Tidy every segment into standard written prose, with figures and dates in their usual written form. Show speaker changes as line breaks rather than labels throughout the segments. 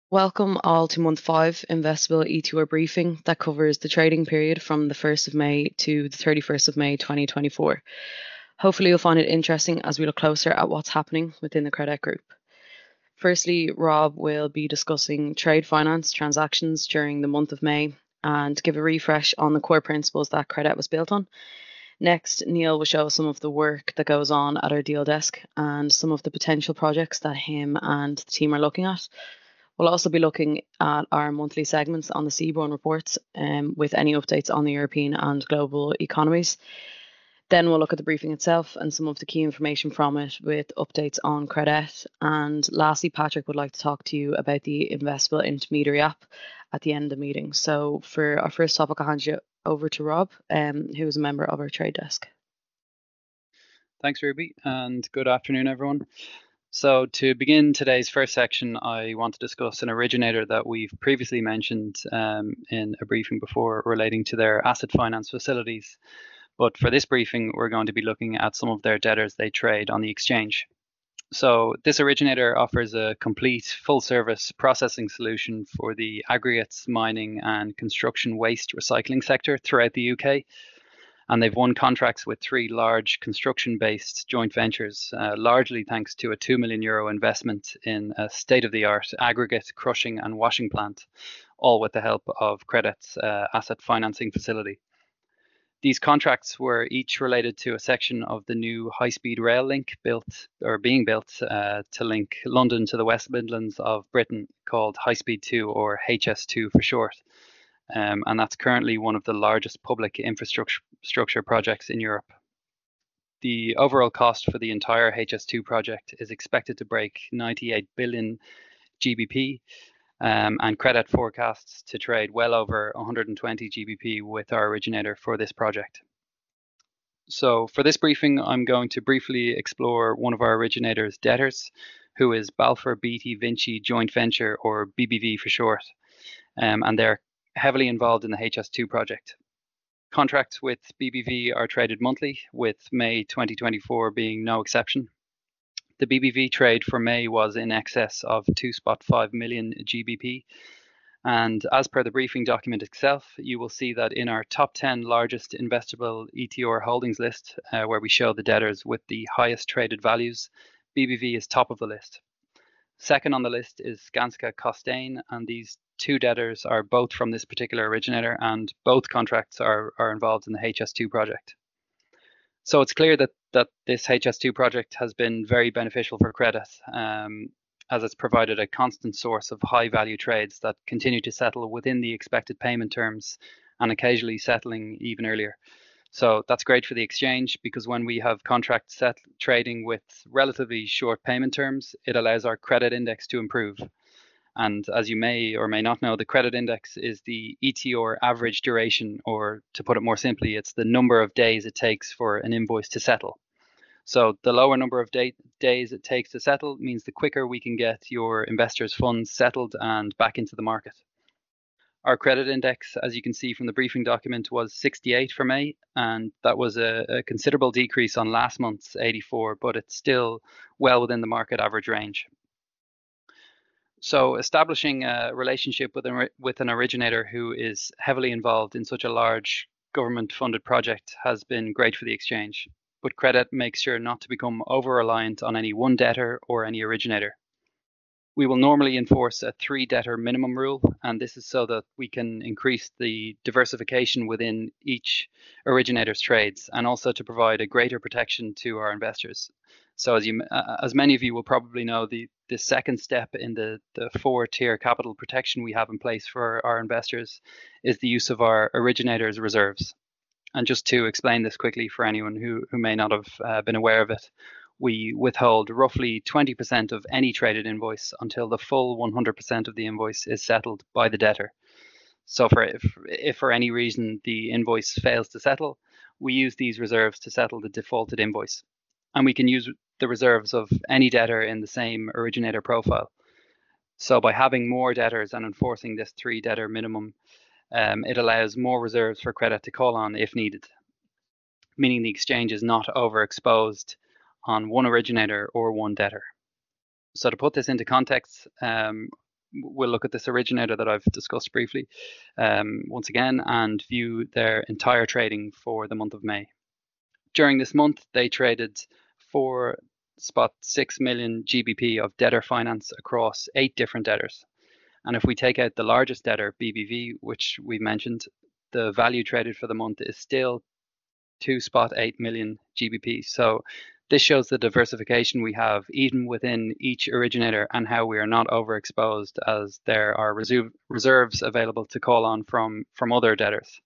Welcome all to month 5 Investable E2R briefing that covers the trading period from the 1st of May to the 31st of May 2024. Hopefully you'll find it interesting as we look closer at what's happening within the Credit Group. Firstly, Rob will be discussing trade finance transactions during the month of May and give a refresh on the core principles that Credit was built on. Next, Neil will show some of the work that goes on at our deal desk and some of the potential projects that him and the team are looking at. We'll also be looking at our monthly segments on the Seaborne reports with any updates on the European and global economies. Then we'll look at the briefing itself and some of the key information from it with updates on Credit. And lastly, Patrick would like to talk to you about the Investable Intermediary app at the end of the meeting. So for our first topic, I'll hand you over to Rob, who is a member of our trade desk.
Thanks, Ruby, and good afternoon, everyone. So to begin today's first section, I want to discuss an originator that we've previously mentioned in a briefing before relating to their asset finance facilities. But for this briefing, we're going to be looking at some of their debtors they trade on the exchange. So this originator offers a complete full-service processing solution for the aggregates, mining and construction waste recycling sector throughout the UK. And they've won contracts with 3 large construction-based joint ventures, largely thanks to a €2 million investment in a state-of-the-art aggregate crushing and washing plant, all with the help of Credit's asset financing facility. These contracts were each related to a section of the new high-speed rail link being built to link London to the West Midlands of Britain, called High Speed 2, or HS2 for short. And that's currently one of the largest public infrastructure projects in Europe. The overall cost for the entire HS2 project is expected to break 98 billion GBP, and Credit forecasts to trade well over 120 GBP with our originator for this project. So for this briefing, I'm going to briefly explore one of our originator's debtors, who is Balfour Beatty Vinci Joint Venture, or BBV for short, and they're heavily involved in the HS2 project. Contracts with BBV are traded monthly, with May 2024 being no exception. The BBV trade for May was in excess of 2.5 million GBP. And as per the briefing document itself, you will see that in our top 10 largest investable ETR holdings list, where we show the debtors with the highest traded values, BBV is top of the list. Second on the list is Skanska Costain, and these 2 debtors are both from this particular originator, and both contracts are involved in the HS2 project. So it's clear that this HS2 project has been very beneficial for Credit, as it's provided a constant source of high value trades that continue to settle within the expected payment terms and occasionally settling even earlier. So that's great for the exchange, because when we have contracts trading with relatively short payment terms, it allows our credit index to improve. And as you may or may not know, the credit index is the ETR average duration, or to put it more simply, it's the number of days it takes for an invoice to settle. So the lower number of days it takes to settle means the quicker we can get your investors' funds settled and back into the market. Our credit index, as you can see from the briefing document, was 68 for May, and that was a considerable decrease on last month's 84, but it's still well within the market average range. So establishing a relationship with an originator who is heavily involved in such a large government-funded project has been great for the exchange, but Credit makes sure not to become over-reliant on any one debtor or any originator. We will normally enforce a 3-debtor minimum rule, and this is so that we can increase the diversification within each originator's trades, and also to provide a greater protection to our investors. So as many of you will probably know, the second step in the 4-tier capital protection we have in place for our investors is the use of our originator's reserves. And just to explain this quickly for anyone who may not have been aware of it, we withhold roughly 20% of any traded invoice until the full 100% of the invoice is settled by the debtor. So if for any reason the invoice fails to settle, we use these reserves to settle the defaulted invoice. And we can use the reserves of any debtor in the same originator profile. So by having more debtors and enforcing this 3-debtor minimum, it allows more reserves for Credit to call on if needed, meaning the exchange is not overexposed on one originator or one debtor. So to put this into context, we'll look at this originator that I've discussed briefly once again and view their entire trading for the month of May. During this month, they traded 4.6 million GBP of debtor finance across 8 different debtors. And if we take out the largest debtor, BBV, which we mentioned, the value traded for the month is still 2.8 million GBP. So this shows the diversification we have even within each originator and how we are not overexposed, as there are reserves available to call on from other debtors.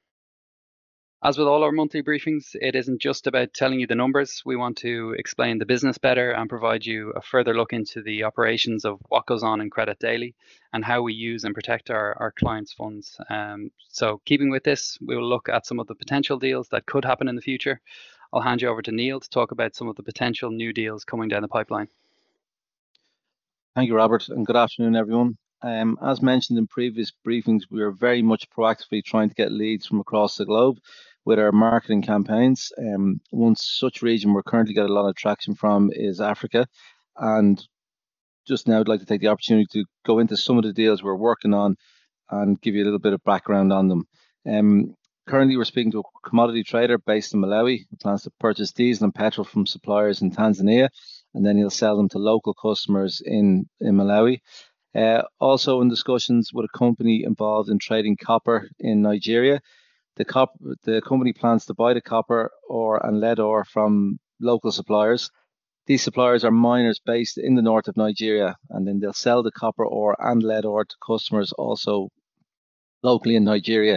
As with all our monthly briefings, it isn't just about telling you the numbers. We want to explain the business better and provide you a further look into the operations of what goes on in Credit Daily and how we use and protect our clients' funds. So keeping with this, we will look at some of the potential deals that could happen in the future. I'll hand you over to Neil to talk about some of the potential new deals coming down the pipeline.
Thank you, Robert, and good afternoon, everyone. As mentioned in previous briefings, we are very much proactively trying to get leads from across the globe with our marketing campaigns. One such region we're currently getting a lot of traction from is Africa. And just now I'd like to take the opportunity to go into some of the deals we're working on and give you a little bit of background on them. Currently, we're speaking to a commodity trader based in Malawi who plans to purchase diesel and petrol from suppliers in Tanzania, and then he'll sell them to local customers in Malawi. Also in discussions with a company involved in trading copper in Nigeria. The company plans to buy the copper ore and lead ore from local suppliers. These suppliers are miners based in the north of Nigeria, and then they'll sell the copper ore and lead ore to customers also locally in Nigeria.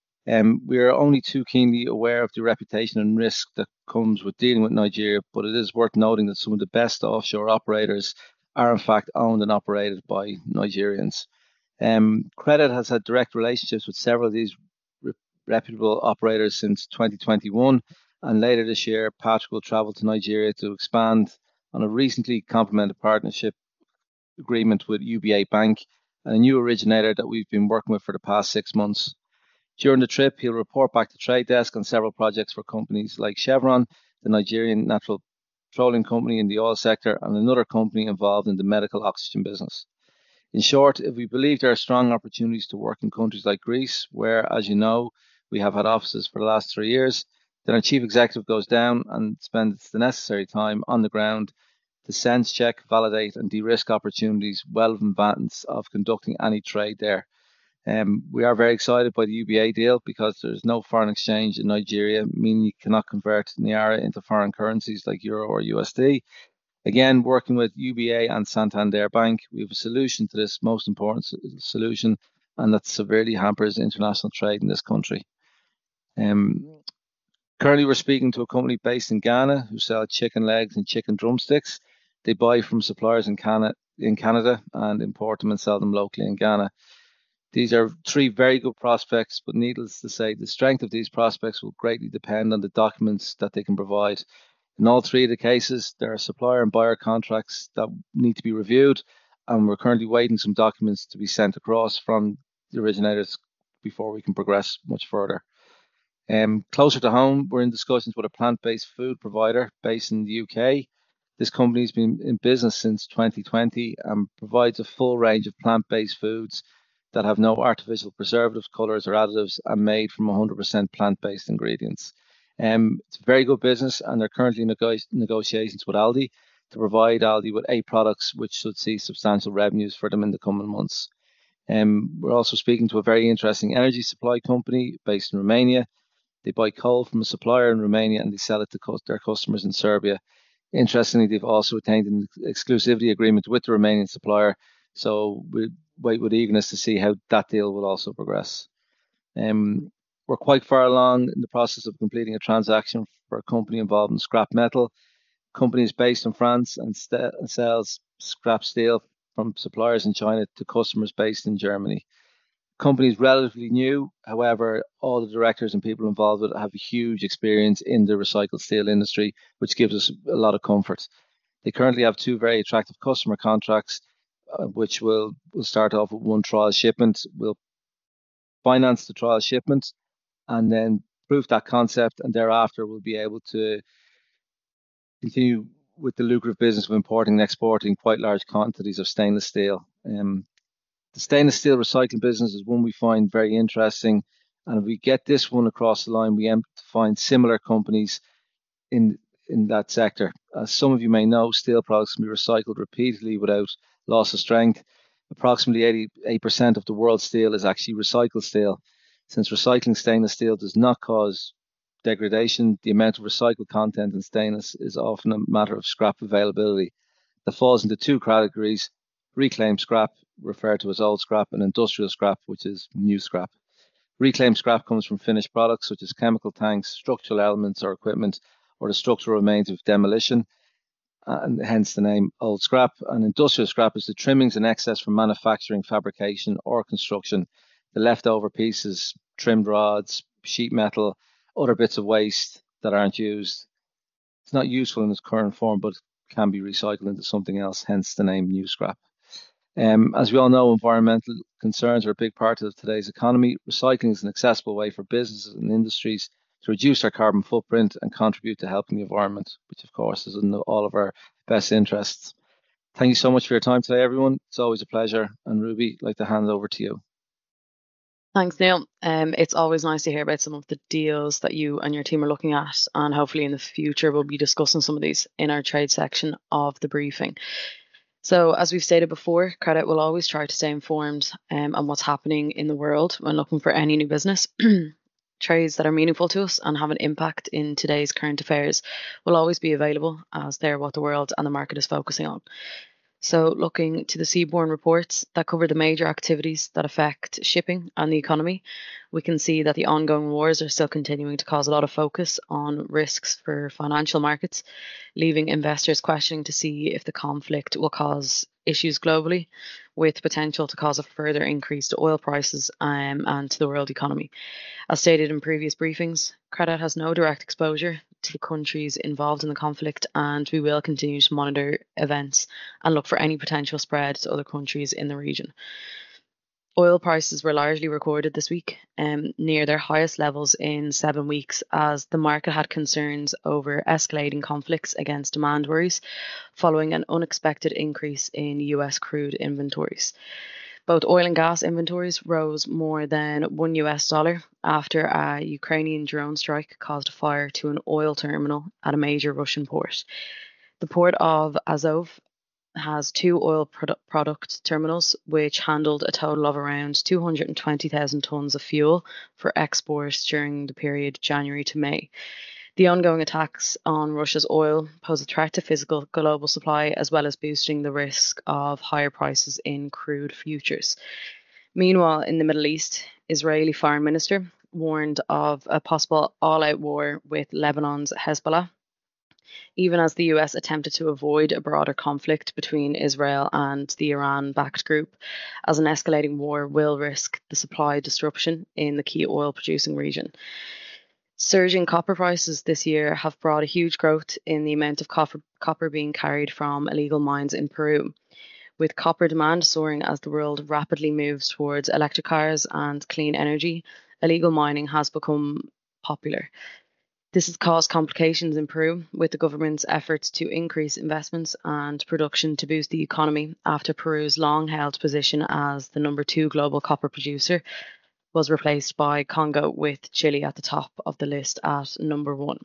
We are only too keenly aware of the reputation and risk that comes with dealing with Nigeria, but it is worth noting that some of the best offshore operators are in fact owned and operated by Nigerians. Credit has had direct relationships with several of these reputable operators since 2021, and later this year Patrick will travel to Nigeria to expand on a recently complemented partnership agreement with UBA Bank and a new originator that we've been working with for the past 6 months. During the trip, he'll report back to Trade Desk on several projects for companies like Chevron, the Nigerian Natural Petroleum Company in the oil sector, and another company involved in the medical oxygen business. In short, if we believe there are strong opportunities to work in countries like Greece, where, as you know, we have had offices for the last 3 years, then our chief executive goes down and spends the necessary time on the ground to sense check, validate, and de-risk opportunities well in advance of conducting any trade there. We are very excited by the UBA deal because there's no foreign exchange in Nigeria, meaning you cannot convert Naira into foreign currencies like Euro or USD. Again, working with UBA and Santander Bank, we have a solution to this most important solution, and that severely hampers international trade in this country. Currently, we're speaking to a company based in Ghana who sell chicken legs and chicken drumsticks. They buy from suppliers in Canada and import them and sell them locally in Ghana. These are 3 very good prospects, but needless to say, the strength of these prospects will greatly depend on the documents that they can provide. In all 3 of the cases, there are supplier and buyer contracts that need to be reviewed, and we're currently waiting some documents to be sent across from the originators before we can progress much further. Closer to home, we're in discussions with a plant-based food provider based in the UK. This company has been in business since 2020 and provides a full range of plant-based foods that have no artificial preservatives, colors, or additives and made from 100% plant-based ingredients. It's a very good business, and they're currently in negotiations with Aldi to provide Aldi with 8 products, which should see substantial revenues for them in the coming months. We're also speaking to a very interesting energy supply company based in Romania. They buy coal from a supplier in Romania and they sell it to their customers in Serbia. Interestingly, they've also attained an exclusivity agreement with the Romanian supplier, so we wait with eagerness to see how that deal will also progress. We're quite far along in the process of completing a transaction for a company involved in scrap metal. Company is based in France and sells scrap steel from suppliers in China to customers based in Germany. Company is relatively new. However, all the directors and people involved with it have a huge experience in the recycled steel industry, which gives us a lot of comfort. They currently have 2 very attractive customer contracts, which will start off with 1 trial shipment. We'll finance the trial shipment and then prove that concept, and thereafter we'll be able to continue with the lucrative business of importing and exporting quite large quantities of stainless steel. The stainless steel recycling business is one we find very interesting. And if we get this one across the line, we aim to find similar companies in that sector. As some of you may know, steel products can be recycled repeatedly without loss of strength. Approximately 88% of the world's steel is actually recycled steel. Since recycling stainless steel does not cause degradation, the amount of recycled content in stainless is often a matter of scrap availability that falls into two categories: reclaimed scrap, referred to as old scrap, and industrial scrap, which is new scrap. Reclaimed scrap comes from finished products such as chemical tanks, structural elements or equipment, or the structural remains of demolition, and hence the name old scrap. And industrial scrap is the trimmings and excess from manufacturing, fabrication, or construction, the leftover pieces, trimmed rods, sheet metal, other bits of waste that aren't used. It's not useful in its current form, but can be recycled into something else, hence the name new scrap. As we all know, environmental concerns are a big part of today's economy. Recycling is an accessible way for businesses and industries to reduce their carbon footprint and contribute to helping the environment, which of course is in all of our best interests. Thank you so much for your time today, everyone. It's always a pleasure. And Ruby, I'd like to hand it over to you.
Thanks, Neil. It's always nice to hear about some of the deals that you and your team are looking at, and hopefully in the future we'll be discussing some of these in our trade section of the briefing. So as we've stated before, Credit will always try to stay informed on what's happening in the world when looking for any new business. Trades that are meaningful to us and have an impact in today's current affairs will always be available, as they're what the world and the market is focusing on. So looking to the seaborne reports that cover the major activities that affect shipping and the economy, we can see that the ongoing wars are still continuing to cause a lot of focus on risks for financial markets, leaving investors questioning to see if the conflict will cause issues globally, with potential to cause a further increase to oil prices and to the world economy. As stated in previous briefings, Credit has no direct exposure to the countries involved in the conflict, and we will continue to monitor events and look for any potential spread to other countries in the region. Oil prices were largely recorded this week, near their highest levels in 7 weeks, as the market had concerns over escalating conflicts against demand worries following an unexpected increase in US crude inventories. Both oil and gas inventories rose more than $1 after a Ukrainian drone strike caused a fire to an oil terminal at a major Russian port. The port of Azov has 2 oil product terminals, which handled a total of around 220,000 tonnes of fuel for export during the period January to May. The ongoing attacks on Russia's oil pose a threat to physical global supply, as well as boosting the risk of higher prices in crude futures. Meanwhile, in the Middle East, Israeli Foreign Minister warned of a possible all-out war with Lebanon's Hezbollah, even as the US attempted to avoid a broader conflict between Israel and the Iran-backed group, as an escalating war will risk the supply disruption in the key oil-producing region. Surging copper prices this year have brought a huge growth in the amount of copper being carried from illegal mines in Peru, with copper demand soaring as the world rapidly moves towards electric cars and clean energy. Illegal mining has become popular. This has caused complications in Peru, with the government's efforts to increase investments and production to boost the economy after Peru's long-held position as the number 2 global copper producer was replaced by Congo, with Chile at the top of the list at number 1.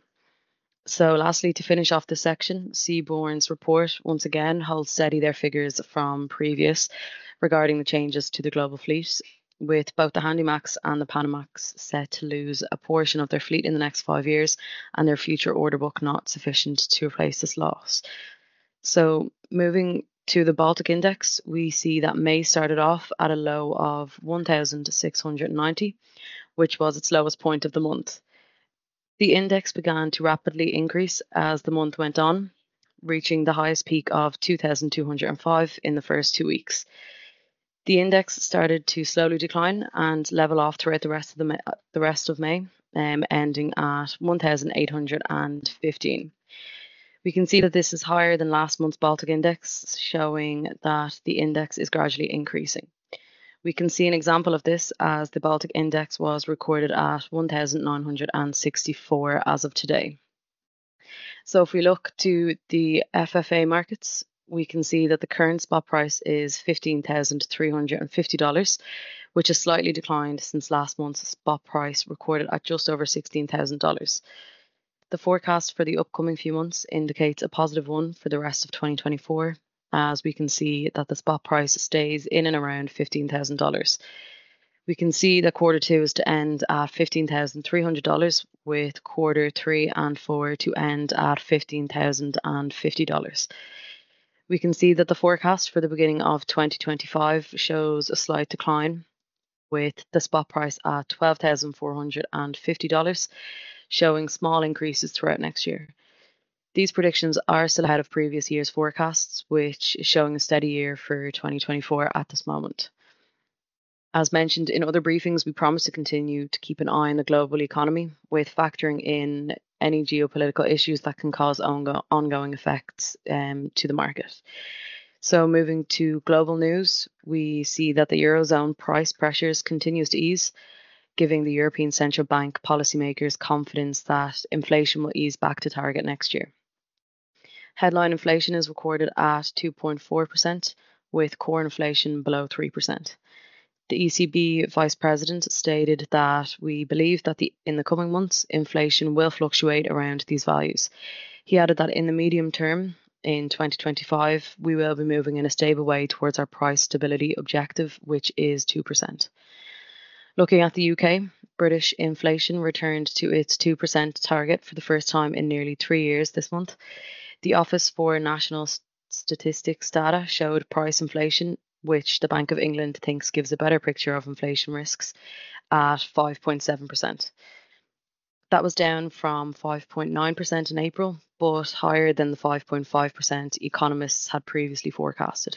So lastly, to finish off this section, Seaborne's report once again holds steady their figures from previous regarding the changes to the global fleet, with both the Handymax and the Panamax set to lose a portion of their fleet in the next 5 years, and their future order book not sufficient to replace this loss. So moving to the Baltic Index, we see that May started off at a low of 1,690, which was its lowest point of the month. The index began to rapidly increase as the month went on, reaching the highest peak of 2,205 in the first 2 weeks. The index started to slowly decline and level off throughout the rest of May, ending at 1,815. We can see that this is higher than last month's Baltic Index, showing that the index is gradually increasing. We can see an example of this as the Baltic Index was recorded at 1,964 as of today. So if we look to the FFA markets, we can see that the current spot price is $15,350, which has slightly declined since last month's spot price recorded at just over $16,000. The forecast for the upcoming few months indicates a positive one for the rest of 2024, as we can see that the spot price stays in and around $15,000. We can see that quarter two is to end at $15,300, with quarter 3 and 4 to end at $15,050. We can see that the forecast for the beginning of 2025 shows a slight decline, with the spot price at $12,450, showing small increases throughout next year. These predictions are still ahead of previous year's forecasts, which is showing a steady year for 2024 at this moment. As mentioned in other briefings, we promise to continue to keep an eye on the global economy, with factoring in any geopolitical issues that can cause ongoing effects to the market. So moving to global news, we see that the Eurozone price pressures continues to ease, giving the European Central Bank policymakers confidence that inflation will ease back to target next year. Headline inflation is recorded at 2.4%, with core inflation below 3%. The ECB Vice President stated that we believe that in the coming months, inflation will fluctuate around these values. He added that in the medium term, in 2025, we will be moving in a stable way towards our price stability objective, which is 2%. Looking at the UK, British inflation returned to its 2% target for the first time in nearly 3 years this month. The Office for National Statistics data showed price inflation, which the Bank of England thinks gives a better picture of inflation risks, at 5.7%. That was down from 5.9% in April, but higher than the 5.5% economists had previously forecasted.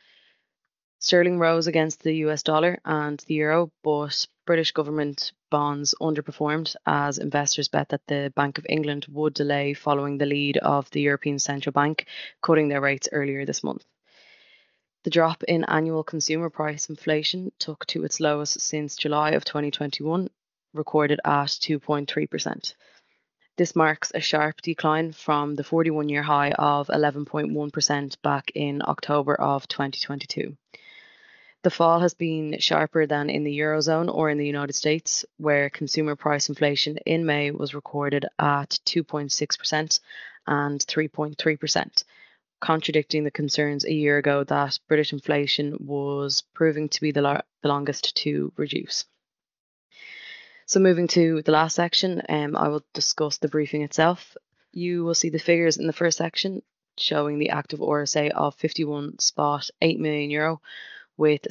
Sterling rose against the US dollar and the euro, but British government bonds underperformed as investors bet that the Bank of England would delay following the lead of the European Central Bank cutting their rates earlier this month. The drop in annual consumer price inflation took to its lowest since July of 2021, recorded at 2.3%. This marks a sharp decline from the 41-year high of 11.1% back in October of 2022. The fall has been sharper than in the Eurozone or in the United States, where consumer price inflation in May was recorded at 2.6% and 3.3%. Contradicting the concerns a year ago that British inflation was proving to be the longest to reduce. So moving to the last section, I will discuss the briefing itself. You will see the figures in the first section showing the active RSA of €51.8 million, with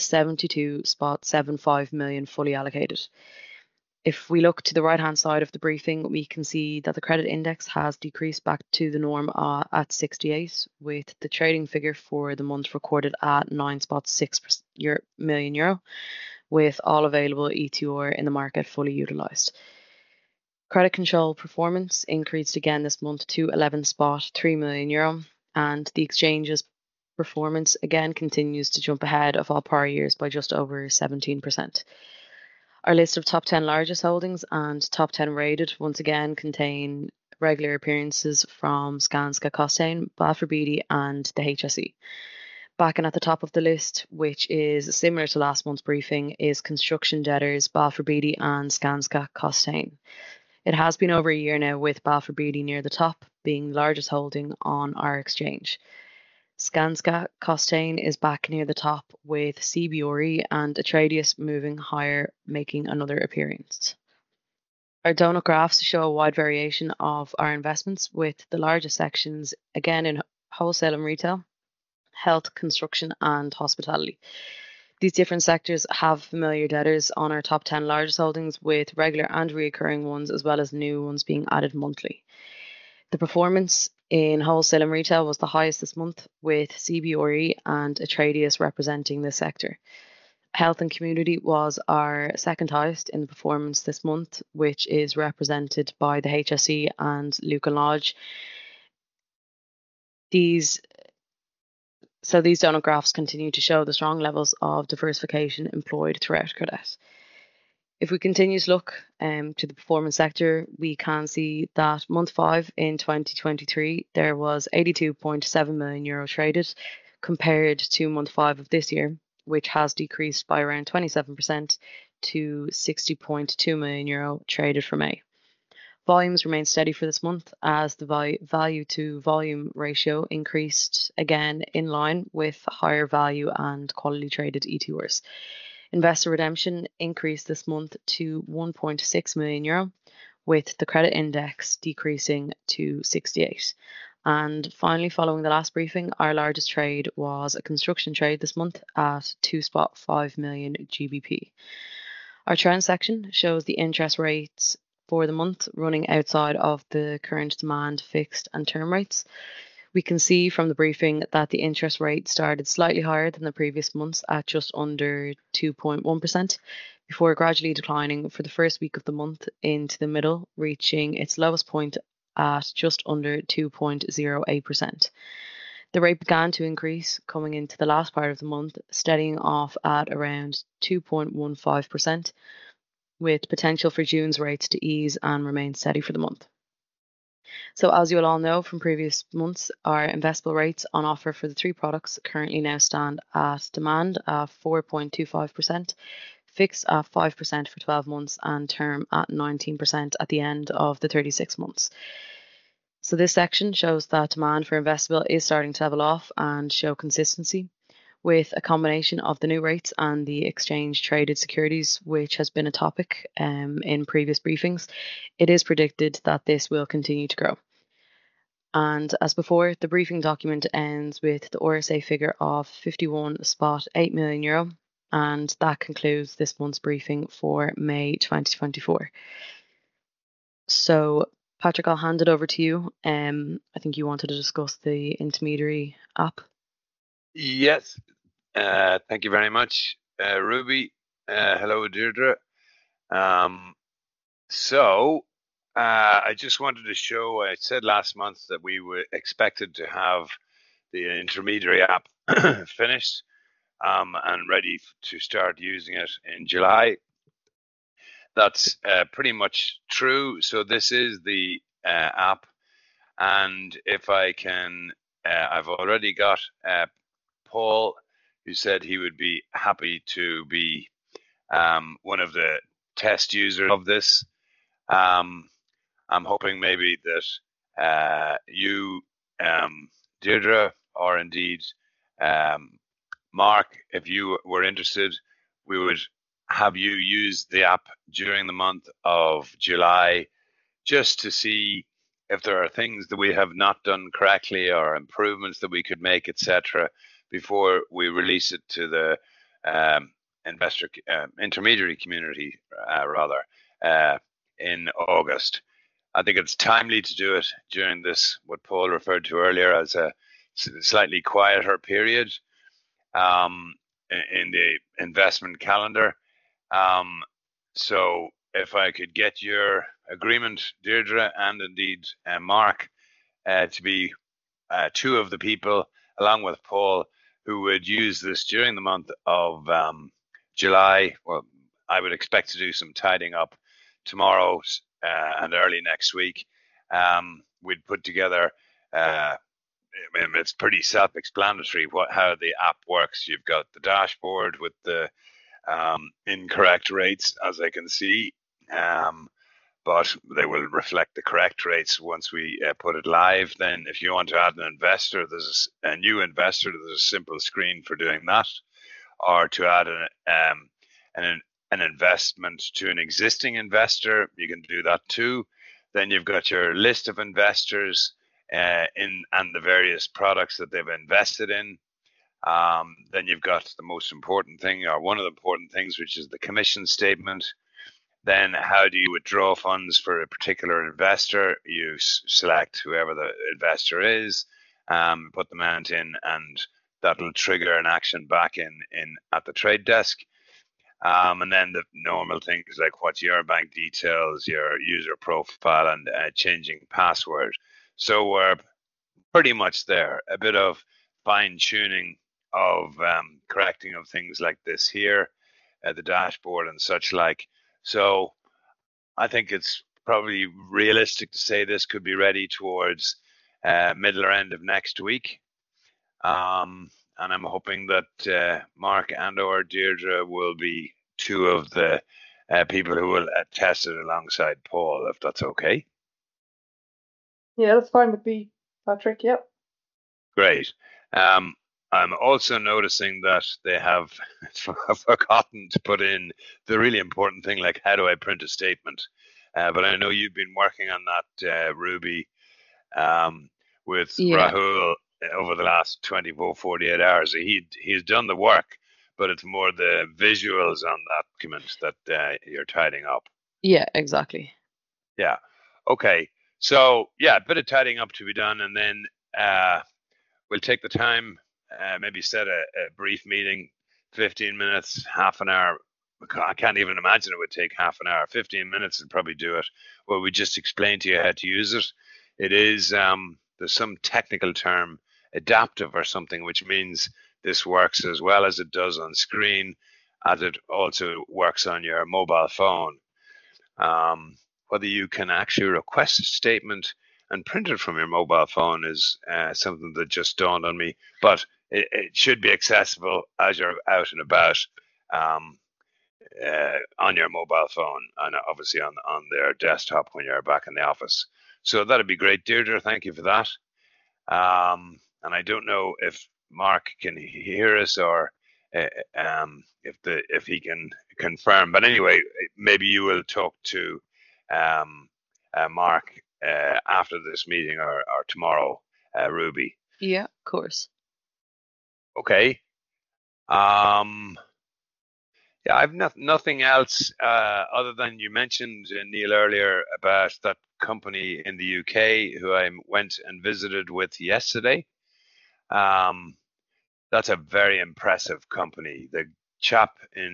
€72.75 million fully allocated. If we look to the right-hand side of the briefing, we can see that the credit index has decreased back to the norm at 68, with the trading figure for the month recorded at €9.6 million, with all available ETR in the market fully utilised. Credit control performance increased again this month to €11.3 million, and the exchange's performance again continues to jump ahead of all prior years by just over 17%. Our list of top 10 largest holdings and top 10 rated once again contain regular appearances from Skanska Costain, Balfour Beatty and the HSE. Backing at the top of the list, which is similar to last month's briefing, is construction debtors Balfour Beatty and Skanska Costain. It has been over a year now with Balfour Beatty near the top, being the largest holding on our exchange. Skanska Costain is back near the top, with CBRE and Atradius moving higher, making another appearance. Our donut graphs show a wide variation of our investments, with the largest sections again in wholesale and retail, health, construction and hospitality. These different sectors have familiar debtors on our top 10 largest holdings, with regular and recurring ones as well as new ones being added monthly. The performance in wholesale and retail was the highest this month, with CBRE and Atradius representing this sector. Health and community was our second highest in performance this month, which is represented by the HSE and Lucan Lodge. These donut graphs continue to show the strong levels of diversification employed throughout Credit. If we continue to look to the performance sector, we can see that month 5 in 2023, there was €82.7 million traded compared to month 5 of this year, which has decreased by around 27% to €60.2 million traded for May. Volumes remained steady for this month as the value to volume ratio increased again in line with higher value and quality traded ETOs. Investor redemption increased this month to €1.6 million, with the credit index decreasing to 68. And finally, following the last briefing, our largest trade was a construction trade this month at 2.5 million GBP. Our trend section shows the interest rates for the month running outside of the current demand fixed and term rates. We can see from the briefing that the interest rate started slightly higher than the previous months at just under 2.1%, before gradually declining for the first week of the month into the middle, reaching its lowest point at just under 2.08%. The rate began to increase coming into the last part of the month, steadying off at around 2.15%, with potential for June's rates to ease and remain steady for the month. So as you will all know from previous months, our investable rates on offer for the 3 products currently now stand at demand at 4.25%, fixed at 5% for 12 months and term at 19% at the end of the 36 months. So this section shows that demand for investable is starting to level off and show consistency, with a combination of the new rates and the exchange traded securities, which has been a topic in previous briefings. It is predicted that this will continue to grow. And as before, the briefing document ends with the RSA figure of €51.8 million, and that concludes this month's briefing for May 2024. So, Patrick, I'll hand it over to you. I think you wanted to discuss the intermediary app.
Yes, thank you very much, Ruby. Hello, Deirdre. I just wanted to show, I said last month that we were expected to have the intermediary app finished and ready to start using it in July. That's pretty much true. So this is the app, and if I can, I've already got Paul, who said he would be happy to be one of the test users of this. I'm hoping maybe that you, Deirdre, or indeed Mark, if you were interested, we would have you use the app during the month of July just to see if there are things that we have not done correctly or improvements that we could make, etc., before we release it to the intermediary community in August. I think it's timely to do it during this, what Paul referred to earlier as a slightly quieter period in the investment calendar. So if I could get your agreement, Deirdre, and indeed Mark, to be 2 of the people, along with Paul, who would use this during the month of July. Well, I would expect to do some tidying up tomorrow and early next week. We'd put together, it's pretty self-explanatory how the app works. You've got the dashboard with the incorrect rates, as I can see, but they will reflect the correct rates once we put it live. Then if you want to add an investor, there's a new investor, there's a simple screen for doing that, or to add an investment to an existing investor, you can do that too. Then you've got your list of investors and the various products that they've invested in. Then you've got the most important thing, or one of the important things, which is the commission statement. Then how do you withdraw funds for a particular investor? You select whoever the investor is, put the amount in, and that'll trigger an action back in at the trade desk. And then the normal things like what's your bank details, your user profile, and changing password. So we're pretty much there. A bit of fine tuning of correcting of things like this here, the dashboard and such like. So I think it's probably realistic to say this could be ready towards middle or end of next week. And I'm hoping that Mark and or Deirdre will be two of the people who will test it alongside Paul, if that's okay.
Yeah, that's fine with me, Patrick. Yep.
Great. I'm also noticing that they have forgotten to put in the really important thing, like how do I print a statement? But I know you've been working on that, Ruby, with Rahul over the last 24, 48 hours. He's done the work, but it's more the visuals on that document that you're tidying up.
Yeah, exactly.
Yeah. Okay. So yeah, a bit of tidying up to be done, and then we'll take the time, maybe set a brief meeting, 15 minutes, half an hour. I can't even imagine it would take half an hour. 15 minutes would probably do it, where we just explain to you how to use it. It is, there's some technical term, adaptive or something, which means this works as well as it does on screen, as it also works on your mobile phone. Whether you can actually request a statement and print it from your mobile phone is something that just dawned on me, but it should be accessible as you're out and about on your mobile phone, and obviously on their desktop when you're back in the office. So that'd be great, Deirdre. Thank you for that. And I don't know if Mark can hear us or if he can confirm. But anyway, maybe you will talk to Mark after this meeting or tomorrow, Ruby.
Yeah, of course.
Okay. Yeah, I've nothing else other than you mentioned, Neil, earlier about that company in the UK who I went and visited with yesterday. That's a very impressive company. The chap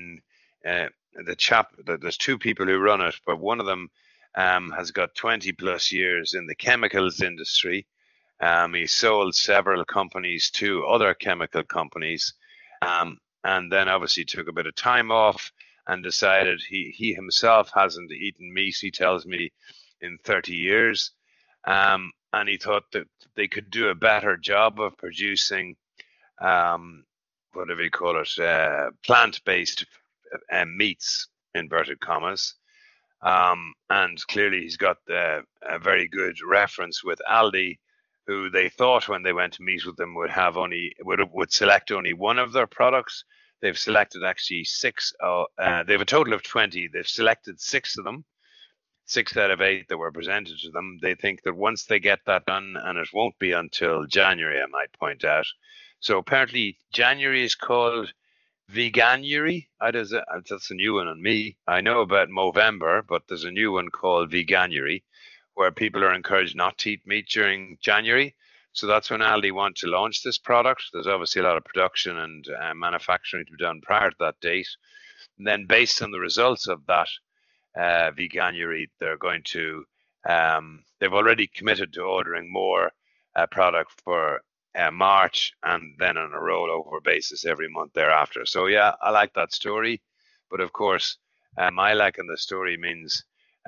there's two people who run it, but one of them has got 20 plus years in the chemicals industry. He sold several companies to other chemical companies. And then obviously took a bit of time off and decided he himself hasn't eaten meat, he tells me, in 30 years. And he thought that they could do a better job of producing, whatever you call it, plant-based meats, inverted commas. And clearly he's got a very good reference with Aldi, who they thought when they went to meet with them would select only one of their products. They've selected actually 6. They have a total of 20. They've selected 6 of them, 6 out of 8 that were presented to them. They think that once they get that done, and it won't be until January, I might point out. So apparently January is called Veganuary. That's a new one on me. I know about Movember, but there's a new one called Veganuary, where people are encouraged not to eat meat during January. So that's when Aldi want to launch this product. There's obviously a lot of production and manufacturing to be done prior to that date. And then based on the results of that Veganuary, they're going to, they've already committed to ordering more product for March, and then on a rollover basis every month thereafter. So yeah, I like that story. But of course, my liking the story means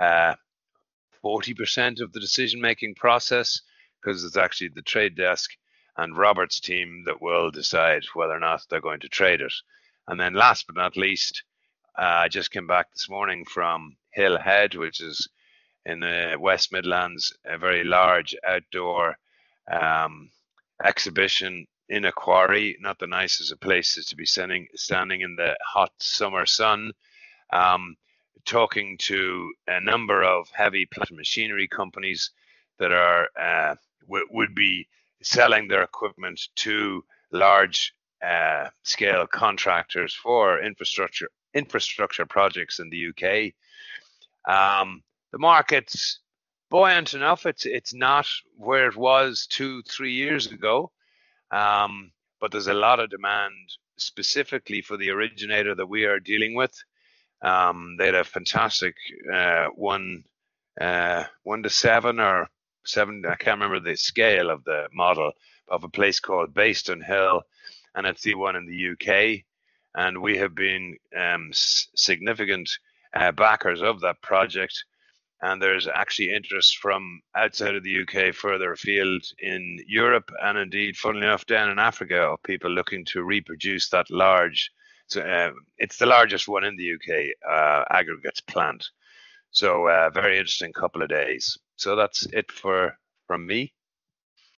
40% of the decision-making process, because it's actually the trade desk and Robert's team that will decide whether or not they're going to trade it. And then last but not least, I just came back this morning from Hill Head, which is in the West Midlands, a very large outdoor exhibition in a quarry. Not the nicest of places to be standing in the hot summer sun. Talking to a number of heavy plant machinery companies that are would be selling their equipment to large scale contractors for infrastructure projects in the UK. The market's buoyant enough. It's not where it was 2-3 years ago, but there's a lot of demand specifically for the originator that we are dealing with. They had a fantastic 1 to 7 or 7. I can't remember the scale of the model of a place called Bayston Hill, and it's the one in the UK. And we have been significant backers of that project. And there's actually interest from outside of the UK, further afield in Europe, and indeed, funnily enough, down in Africa, of people looking to reproduce that large. So it's the largest one in the UK aggregates plant. So very interesting couple of days. So that's it from me.